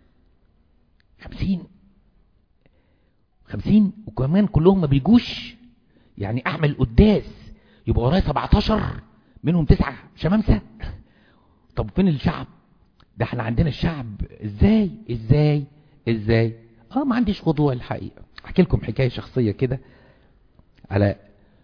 خمسين خمسين وكمان كلهم ما بيجوش، يعني اعمل قداس يبقى ورايا سبعتاشر منهم تسعة شمامسة. طب فين الشعب ده؟ احنا عندنا الشعب ازاي ازاي ازاي اه ما عنديش خضوع الحقيقة. احكي لكم حكاية شخصية كده على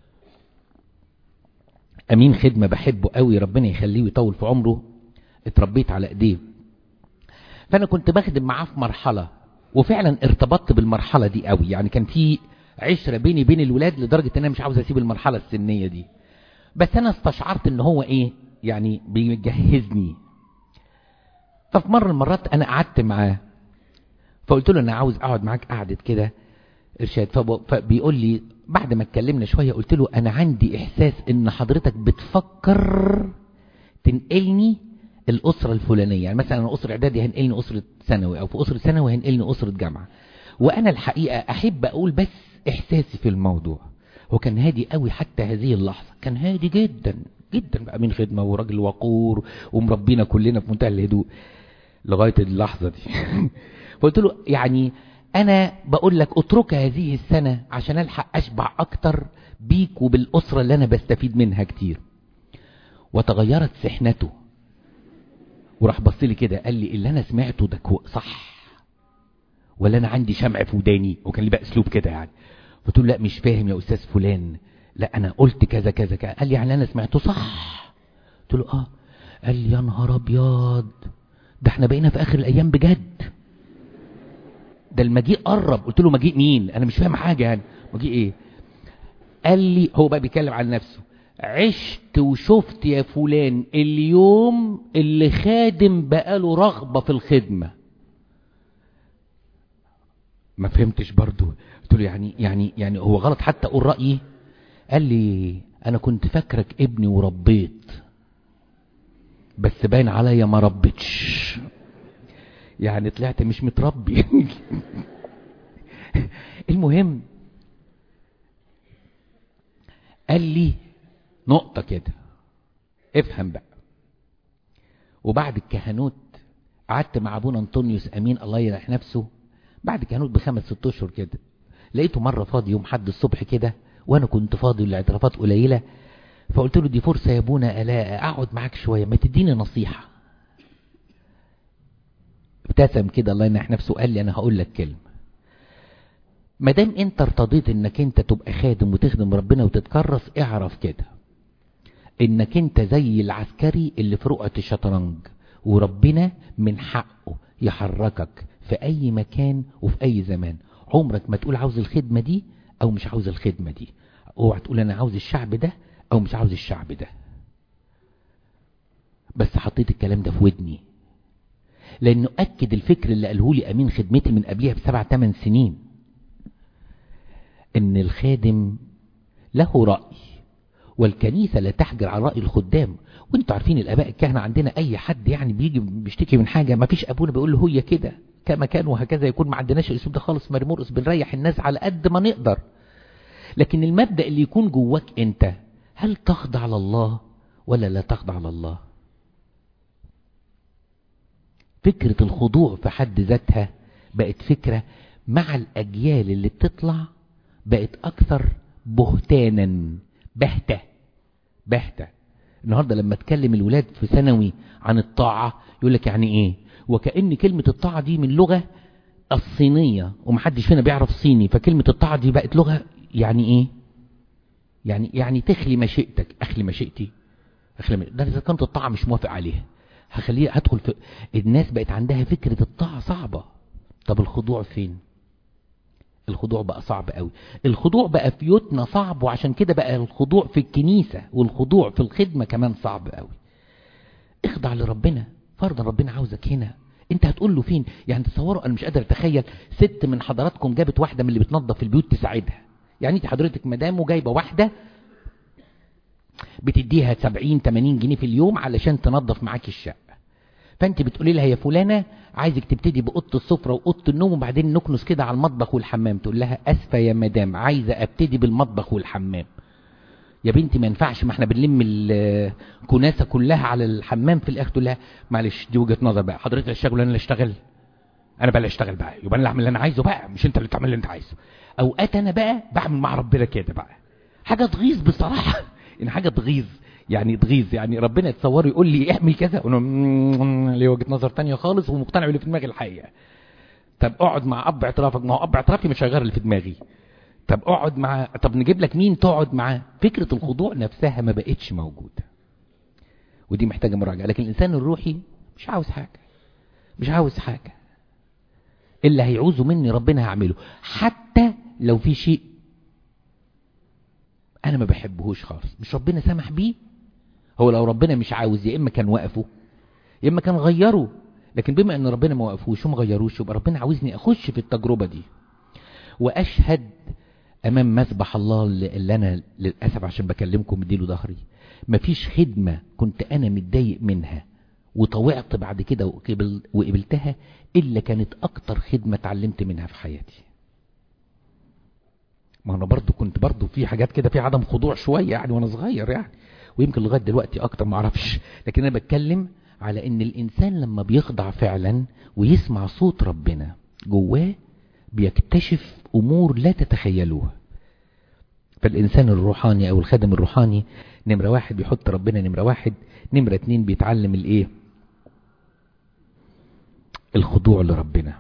امين خدمة بحبه قوي، ربنا يخليه ويطول في عمره، اتربيت على ايديه. فانا كنت بخدم معاه في مرحلة، وفعلا ارتبطت بالمرحلة دي قوي، يعني كان في عشرة بيني بين الولاد لدرجة ان انا مش عاوز اسيب المرحلة السنية دي. بس انا استشعرت ان هو ايه، يعني بيجهزني. ففي مرة المرات انا قعدت معاه، فقلت له انا عاوز اقعد معاك قعدة كده ارشاد. فبيقول لي بعد ما اتكلمنا شوية، قلت له انا عندي احساس ان حضرتك بتفكر تنقلني الاسرة الفلانية، يعني مثلا انا اسرة اعدادي هنقلني اسرة ثانوي، او في اسرة ثانوي هنقلني اسرة جامعة. وانا الحقيقة احب اقول بس احساسي في الموضوع. هو كان هادي قوي حتى هذه اللحظة، كان هادي جدا جدا بقى من خدمة وراجل وقور ومربينا كلنا في منتهى الهدوء لغاية اللحظة دي. فقلت له يعني انا بقول لك اترك هذه السنة عشان الحق اشبع اكتر بيك وبالاسرة اللي انا بستفيد منها كتير. وتغيرت سحنته وراح بص لي كده قال لي اللي انا سمعته ده صح ولا انا عندي شمع في وداني؟ وكان لي بقى اسلوب كده يعني. قلت له لا مش فاهم يا استاذ فلان، لا انا قلت كذا كذا كذا. قال لي يعني انا سمعته صح؟ قلت له اه. قال لي يا نهار ابيض، ده احنا بقينا في اخر الايام بجد، ده المجيء قرب. قلت له مجيء مين؟ انا مش فاهم حاجه يعني. مجيء ايه؟ قال لي هو بقى بيتكلم عن نفسه، عشت وشفت يا فلان اليوم اللي خادم بقاله رغبه في الخدمه. ما فهمتش برضو. قلت له يعني يعني يعني هو غلط حتى اقول رايي؟ قال لي انا كنت فاكرك ابني وربيت، بس باين عليا ما ربيتش، يعني طلعت مش متربي. المهم قال لي نقطة كده افهم بقى. وبعد الكهنوت قعدت مع ابونا انطونيوس امين الله يرحم نفسه، بعد الكهنوت بخمس ست اشهر كده لقيته مرة فاضي يوم حد الصبح كده، وانا كنت فاضي والاعترافات قليلة. فقلت له دي فرصة يا ابونا الا اقعد معاك شوية، ما تديني نصيحة. ابتسم كده الله يرحم نفسه قال لي انا هقول لك كلمة، ما دام انت ارتضيت انك انت تبقى خادم وتخدم ربنا وتتكرس، اعرف كده انك انت زي العسكري اللي في رقعة الشطرنج، وربنا من حقه يحركك في اي مكان وفي اي زمان. عمرك ما تقول عاوز الخدمة دي او مش عاوز الخدمة دي، اوعى تقول انا عاوز الشعب ده او مش عاوز الشعب ده. بس حطيت الكلام ده في ودني، لانه اكد الفكر اللي قاله لي امين خدمتي من قبلها بسبع تمن سنين، ان الخادم له رأي والكنيسة لا تحجر على رأي الخدام. وانتوا عارفين الاباء الكهنة عندنا اي حد يعني بيجي بيشتكي من حاجة ما فيش ابونا بيقول له هي كده كما كان وهكذا يكون. ما عندناش الاسلوب ده خالص، مرمرقس بنريح الناس على قد ما نقدر. لكن المبدأ اللي يكون جواك انت، هل تخضع لله ولا لا تخضع لله؟ فكرة الخضوع في حد ذاتها بقت فكرة مع الاجيال اللي بتطلع بقت اكثر بهتانا. بهتة بهتة النهاردة لما تكلم الولاد في ثانوي عن الطاعة يقول لك يعني ايه، وكأن كلمة الطاعة دي من لغة الصينية ومحدش فينا بيعرف صيني، فكلمة الطاعة دي بقت لغة يعني ايه، يعني يعني تخلي مشيئتك. اخلي مشيئتي اخلي مشيئتي. ده اذا كانت الطاعة مش موافق عليها هخليه هدخل في. الناس بقت عندها فكرة الطاعة صعبة. طب الخضوع فين؟ الخضوع بقى صعب قوي. الخضوع بقى في بيوتنا صعب، وعشان كده بقى الخضوع في الكنيسة والخضوع في الخدمة كمان صعب قوي. اخضع لربنا، فرضا ربنا عاوزك هنا، انت هتقول له فين؟ يعني تصوروا، انا مش قادر اتخيل ست من حضراتكم جابت واحدة من اللي بتنظف البيوت تساعدها. يعني انت حضرتك مدام وجايبة واحدة بتديها سبعين تمانين جنيه في اليوم علشان تنظف معاك الشقة، فانت بتقولي لها يا فلانة عايزك تبتدي بأوضة السفرة وأوضة النوم وبعدين نكنس كده على المطبخ والحمام. تقول لها اسفة يا مدام، عايزة ابتدي بالمطبخ والحمام. يا بنتي ما ينفعش، ما احنا بنلم الكناسة كلها على الحمام في الاخر. تقول لها معلش دي وجهة نظر بقى، حضرتك اللي اشتغل وانا اللي اشتغل؟ انا بقى اللي اشتغل بقى، يبقى انا اللي اعمل اللي انا عايزه بقى، مش انت اللي تعمل اللي انت عايزه. اوقات انا بقى بعمل مع ربنا كده بقى حاجة تغيظ بصراحة ان حاجة تغيظ، يعني تغيظ، يعني ربنا يتصور يقول لي اعمل كذا وانا ليه وجهة نظر تانية خالص ومقتنع باللي في دماغي الحقيقة. طب اقعد مع اب اعترافك، ما هو اب اعترافي مش هيغير اللي في دماغي. طب اقعد مع، طب نجيب لك مين تقعد معاه. فكرة الخضوع نفسها ما بقتش موجودة، ودي محتاجة مراجعة. لكن الانسان الروحي مش عاوز حاجة، مش عاوز حاجة، اللي هيعوزه مني ربنا هعمله، حتى لو في شيء انا ما بحبهوش خالص، مش ربنا سمح بيه. هو لو ربنا مش عاوز يا اما كان وقفه يا اما كان غيره، لكن بما ان ربنا ما وقفوش وما غيروش يبقى ربنا عاوزني اخش في التجربة دي. واشهد امام مسبح الله اللي انا للاسف عشان بكلمكم مديله ظهري، مفيش خدمة كنت انا متضايق منها وطوعت بعد كده وقبل وقبلتها الا كانت اكتر خدمة اتعلمت منها في حياتي. ما انا برضو كنت برضو في حاجات كده في عدم خضوع شوية يعني وانا صغير يعني، ويمكن لغاية دلوقتي اكتر ما اعرفش، لكن انا بتكلم على ان الانسان لما بيخضع فعلا ويسمع صوت ربنا جواه بيكتشف امور لا تتخيلوها. فالانسان الروحاني او الخادم الروحاني نمرة واحد بيحط ربنا نمرة واحد، نمرة اتنين بيتعلم الايه؟ الخضوع لربنا.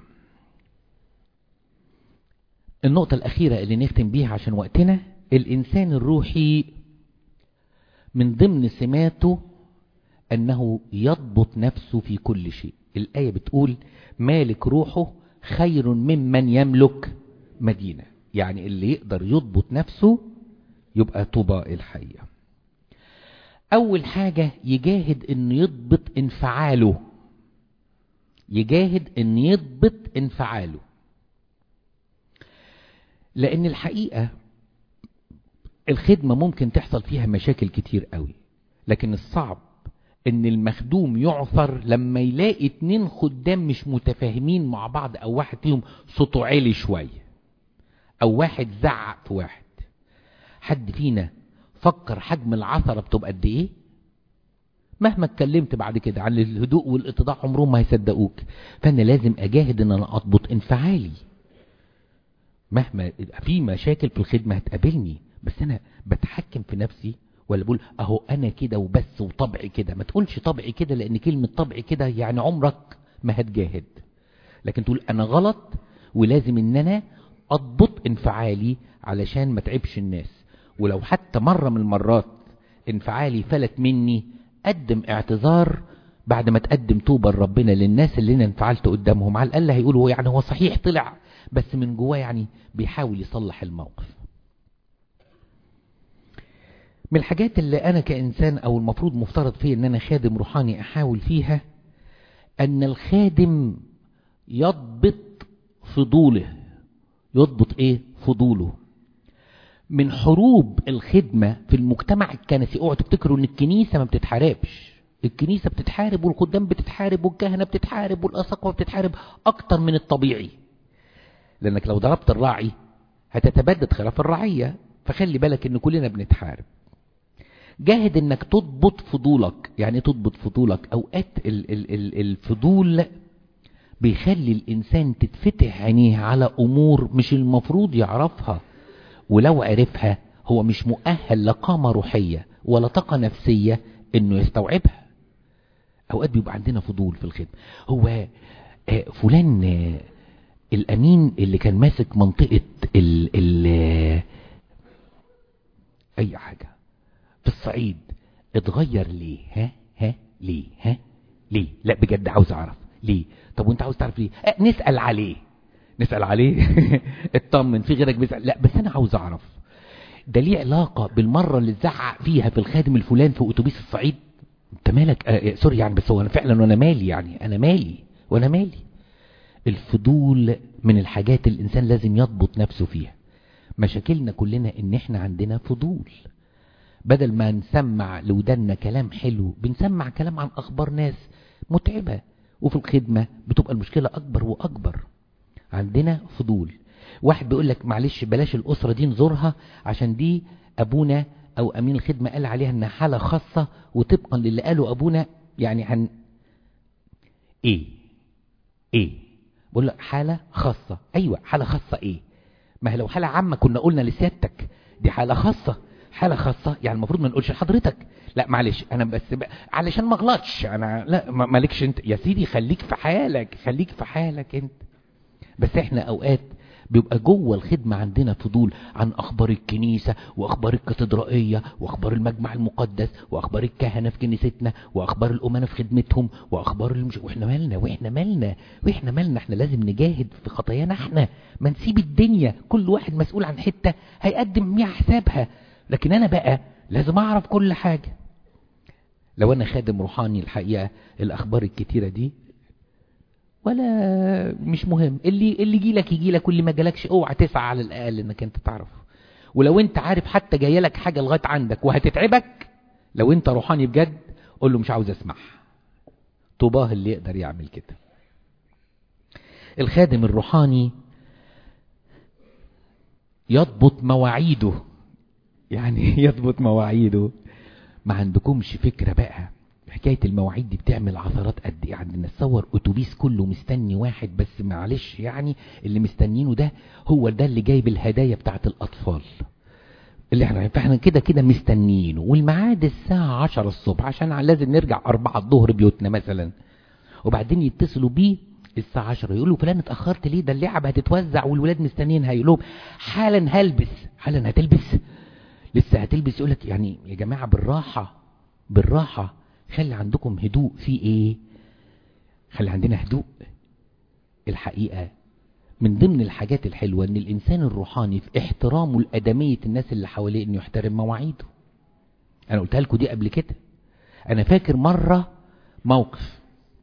النقطة الاخيرة اللي نختم بيها عشان وقتنا، الانسان الروحي من ضمن سماته انه يضبط نفسه في كل شيء. الاية بتقول مالك روحه خير ممن يملك مدينة، يعني اللي يقدر يضبط نفسه يبقى طوبى الحقيقة. اول حاجة يجاهد ان يضبط انفعاله، يجاهد ان يضبط انفعاله، لان الحقيقة الخدمة ممكن تحصل فيها مشاكل كتير قوي، لكن الصعب ان المخدوم يعثر لما يلاقي اتنين خدام مش متفاهمين مع بعض، او واحد فيهم صوته عالي شوية، او واحد زعق في واحد. حد فينا فكر حجم العثرة بتبقى قد ايه؟ مهما اتكلمت بعد كده عن الهدوء والاتضاع عمرهم ما هيصدقوك. فانا لازم اجاهد ان انا اضبط انفعالي مهما في مشاكل في الخدمة هتقابلني، بس انا بتحكم في نفسي ولا بقول اهو انا كده وبس وطبعي كده. ما تقولش طبعي كده، لان كلمة طبعي كده يعني عمرك ما هتجاهد، لكن تقول انا غلط ولازم ان انا اضبط انفعالي علشان ما تعبش الناس. ولو حتى مرة من المرات انفعالي فلت مني، قدم اعتذار بعد ما تقدم توبة لربنا للناس اللي انا انفعلت قدامهم. على الاقل هيقولوا يعني هو صحيح طلع بس من جواه يعني بيحاول يصلح الموقف. من الحاجات اللي انا كإنسان او المفروض مفترض فيه ان انا خادم روحاني احاول فيها، ان الخادم يضبط فضوله. يضبط ايه؟ فضوله. من حروب الخدمة في المجتمع الكنسي، اوعوا تفتكروا ان الكنيسة ما بتتحاربش. الكنيسة بتتحارب والخدام بتتحارب والكهنة بتتحارب والأساقفة بتتحارب اكتر من الطبيعي، لانك لو ضربت الراعي هتتبدد خلاف الرعية. فخلي بالك ان كلنا بنتحارب. جاهد انك تضبط فضولك. يعني تضبط فضولك، اوقات ال ال ال الفضول بيخلي الانسان تتفتح عينيه على امور مش المفروض يعرفها، ولو عرفها هو مش مؤهل لقامة روحية ولا طاقة نفسية انه يستوعبها. اوقات بيبقى عندنا فضول في الخدمة. هو فلان الامين اللي كان ماسك منطقة ال ال اي حاجة في الصعيد اتغير ليه؟ ها ها ليه؟ ها ليه؟ لا بجد عاوز اعرف ليه. طب وانت عاوز تعرف ليه؟ اه نسأل عليه. نسأل عليه اطمن في غيرك بيسأل. لا بس انا عاوز اعرف ده ليه علاقة بالمرة اللي زعق فيها في الخادم الفلان في اتوبيس الصعيد؟ انت مالك؟ آه سوري يعني، بس هو انا فعلا وانا مالي يعني، انا مالي وانا مالي. الفضول من الحاجات اللي الانسان لازم يضبط نفسه فيها. مشاكلنا كلنا ان احنا عندنا فضول، بدل ما نسمع لودنا كلام حلو بنسمع كلام عن اخبار ناس متعبة، وفي الخدمة بتبقى المشكلة اكبر واكبر. عندنا فضول. واحد بيقول لك معلش بلاش الاسرة دي نزورها عشان دي ابونا او امين الخدمة قال عليها انها حالة خاصة، وطبقا للي قاله ابونا يعني هن ايه ايه بقول لك حالة خاصة. ايوه حالة خاصة ايه؟ ما هي لو حالة عامة كنا قلنا لسيادتك دي حالة خاصة. حالة خاصة يعني المفروض ما نقولش لحضرتك لا معلش انا بس ب... علشان ما اغلطش انا، لا مالكش انت يا سيدي، خليك في حالك خليك في حالك انت. بس احنا اوقات بيبقى جوه الخدمة عندنا فضول عن اخبار الكنيسة واخبار الكاتدرائية واخبار المجمع المقدس واخبار الكهنة في كنيستنا واخبار الامنة في خدمتهم واخبار المش... واحنا مالنا واحنا مالنا واحنا مالنا احنا لازم نجاهد في خطايانا احنا، ما نسيب الدنيا كل واحد مسؤول عن حتة هيقدم مياه حسابها. لكن انا بقى لازم اعرف كل حاجة. لو انا خادم روحاني الحقيقة الاخبار الكتيرة دي ولا مش مهم، اللي اللي يجيلك يجيلك واللي ما جالكش اوعى تسعى على الاقل انك انت تعرف. ولو انت عارف حتى جايلك حاجة لغاية عندك وهتتعبك، لو انت روحاني بجد قول له مش عاوز اسمعها. طوباه اللي يقدر يعمل كده. الخادم الروحاني يضبط مواعيده، يعني يضبط مواعيده. ما عندكمش فكرة بقى حكاية المواعيد دي بتعمل عثرات قد ايه عندنا. تصور اتوبيس كله مستني واحد بس، معلش يعني اللي مستنينه ده هو ده اللي جايب الهدايا بتاعت الاطفال اللي احنا فاحنا كده كده مستنيينه، والميعاد الساعة عشرة الصبح عشان لازم نرجع اربعة الظهر بيوتنا مثلا. وبعدين يتصلوا بيه الساعة عشرة يقولوا فلان اتأخرت ليه؟ ده اللعبة هتتوزع والولاد مستنيينها. يقول لهم حالا هلبس. حالا هتلبس؟ لسه هتلبس؟ يقولك يعني يا جماعة بالراحة بالراحة، خلي عندكم هدوء. في ايه؟ خلي عندنا هدوء. الحقيقة من ضمن الحاجات الحلوة ان الانسان الروحاني في احترامه لأدمية الناس اللي حواليه انه يحترم مواعيده. انا قلتها لكم دي قبل كده. انا فاكر مرة موقف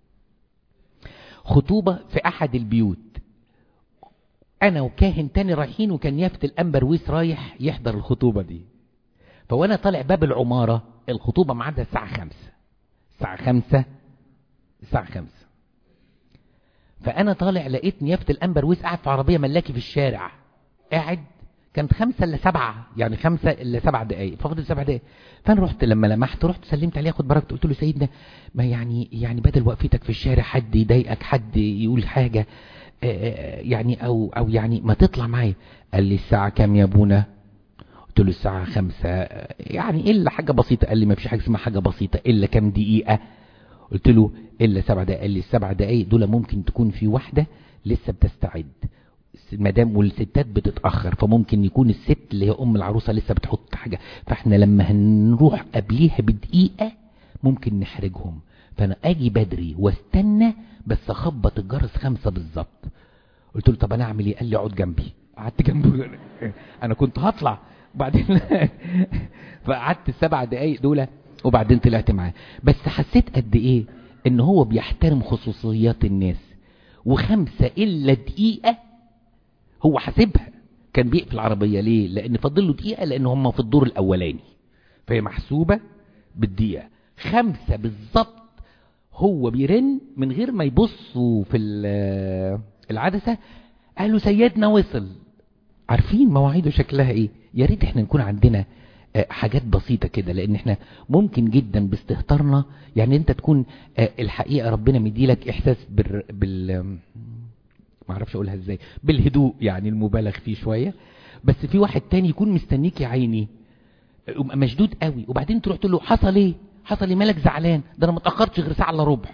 خطوبة في احد البيوت، انا وكاهن تاني رايحين، وكان يافت الانبرويس رايح يحضر الخطوبة دي. فوانا طالع باب العمارة الخطوبة معادها الساعة خمسة الساعة خمسة الساعة خمسة فأنا طالع لقيت نيافة الأنبرويس قاعد في عربية ملاكي في الشارع قاعد. كانت خمسة إلا سبعة يعني خمسة إلا سبع دقايق ففضل سبع دقايق. فأنا رحت لما لمحت رحت سلمت عليه أخد بركته. قلت له سيدنا ما يعني يعني بدل وقفتك في الشارع حد يضايقك حد يقول حاجة يعني أو أو يعني ما تطلع معايا. قال لي الساعة كام يا ابونا؟ قلت له الساعة خمسة. يعني إلا حاجة بسيطة. قال لي ما فيش حاجة اسمها حاجة بسيطة إلا كام دقيقة. قلت له إلا سبع دقايق. قال لي السبع دقايق دول ممكن تكون في واحدة لسه بتستعد مدام، والستات بتتأخر فممكن يكون الست اللي هي أم العروسة لسه بتحط حاجة، فاحنا لما هنروح قبليها بدقيقة ممكن نحرجهم. فأنا أجي بدري واستنى بس أخبط الجرس خمسة بالظبط. قلت له طب أنا أعمل إيه؟ قال لي اقعد جنبي. قعدت جنبه. أنا كنت هطلع بعدين فقعدت السبع دقايق دول وبعدين طلعت معاه. بس حسيت قد ايه ان هو بيحترم خصوصيات الناس. وخمسة الا دقيقة هو حاسبها. كان بيقفل العربية ليه؟ لان فضل له دقيقة لان هم في الدور الاولاني فهي محسوبة بالدقيقة. خمسة بالظبط هو بيرن من غير ما يبصوا في العدسة. قالوا سيدنا وصل. عارفين مواعيده شكلها ايه؟ يا ريت احنا نكون عندنا حاجات بسيطة كده، لان احنا ممكن جدا باستهترنا يعني انت تكون الحقيقة ربنا مديلك احساس بال, بال... ما اعرفش اقولها ازاي، بالهدوء يعني المبالغ فيه شوية. بس في واحد تاني يكون مستنيك يا عيني مشدود قوي، وبعدين تروح تقول له حصل ايه حصل ايه مالك زعلان؟ ده انا ما اتاخرتش غير ساعة الا ربع.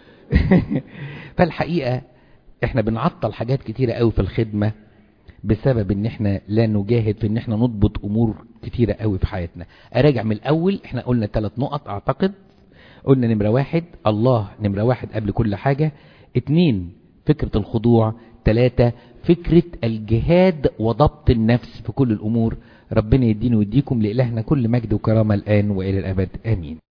فالحقيقة احنا بنعطل حاجات كتيرة قوي في الخدمة بسبب ان احنا لا نجاهد في ان احنا نضبط امور كتيرة قوي في حياتنا. اراجع من الاول. احنا قلنا ثلاث نقط اعتقد. قلنا نمرة واحد الله نمرة واحد قبل كل حاجة. اتنين فكرة الخضوع. ثلاثة فكرة الجهاد وضبط النفس في كل الامور. ربنا يديني ويديكم، لإلهنا كل مجد وكرامة الآن وإلى الأبد، آمين.